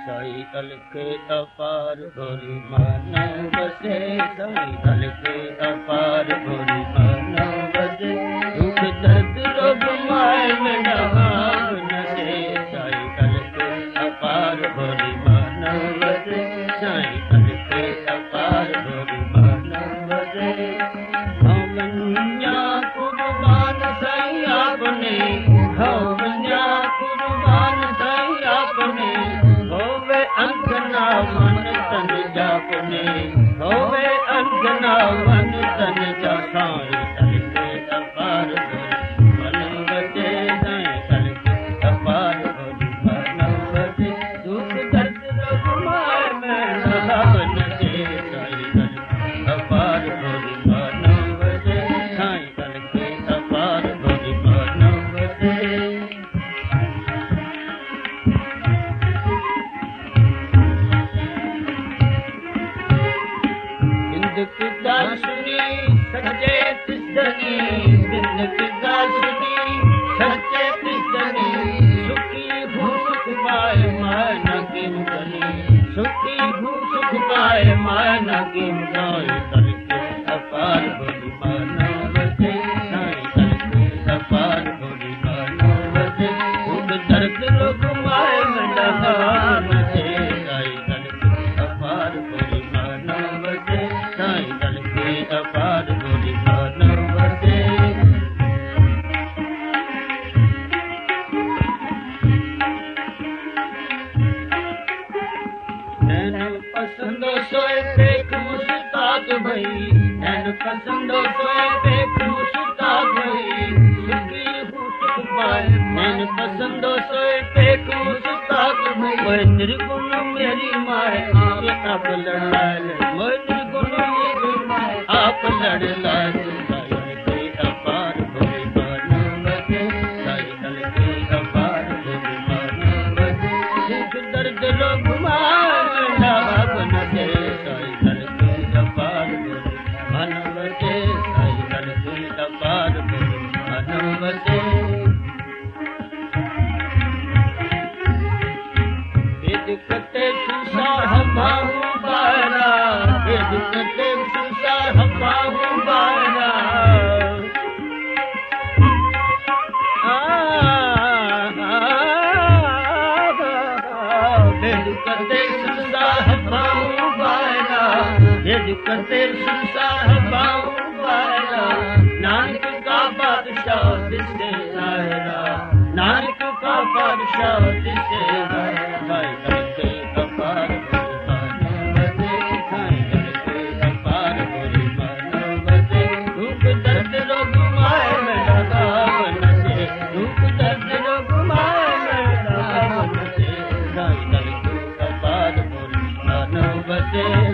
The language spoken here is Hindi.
साई अलखे अपार भोरी मानव बसे साई अलखे अपार भोरी मानव बसे दुख दर्द रोग माय में नहाव नसे साई अलखे अपार भोरी मानव बसे साई अलखे अपार भोरी मानव बसे हवन्या कुर्बान साई आपने हवन्या कुर्बान साई आपने होवे अंगना मन तन जापने होवे अंगना मन तन जा साई अलखे अपार भोरी मानव बसे साई अलखे अपार भोरी मानव बसे दुख दर्द रोग माय में नहाव नसे साई अलखे अपार भोरी मानव बसे साई अलखे अपार भोरी मानव बसे दासुनी सच्चे तिस्तनी बिंदक दासुनी सच्चे तिस्तनी सुखी भूसुख पाए मान किम कनी सुखी भूसुख पाए मान किम साई अलखे अपार भोरी मानव बसे साई अलखे अपार भोरी मानव बसे दुख दर्द रोग माय में नहाव नसे साई अलखे अपार भोरी मानव बसे साई अलखे अपार भोरी मानव बसे नैन पसंदो सोए देख मुस्ताद भई नैन पसंदो सोए देख मुस्ताद भई सुखी हूँ सुख पाए नैन पसंदो सोए देख मुस्ताद भई वह निर्गुण मेरी माए आप लड़ाए वह निर्गुण मेरी माए आप लड़ाए साई अलखे अपार भोरी मानव बसे साई अलखे अपार भोरी मानव बसे दुख दर्द रोग माय नहाव नसे साई अलखे अपार भोरी मानव बसे साई अलखे अपार भोरी मानव बसे वेद कते संसार बाहु बारा वेद कते संसार बाहु बारा वेद कते संसार बाहु बारा वेद कते संसार बाहु बारा नानक का बादशाह दिसे सायरा नानक का बादशाह दिसे साई अलखे अपार भोरी मानव बसे साई अलखे अपार भोरी मानव बसे दुख दर्द रोग माय में नहाव नसे दुख दर्द रोग माय में नहाव नसे साई अलखे अपार भोरी मानव बसे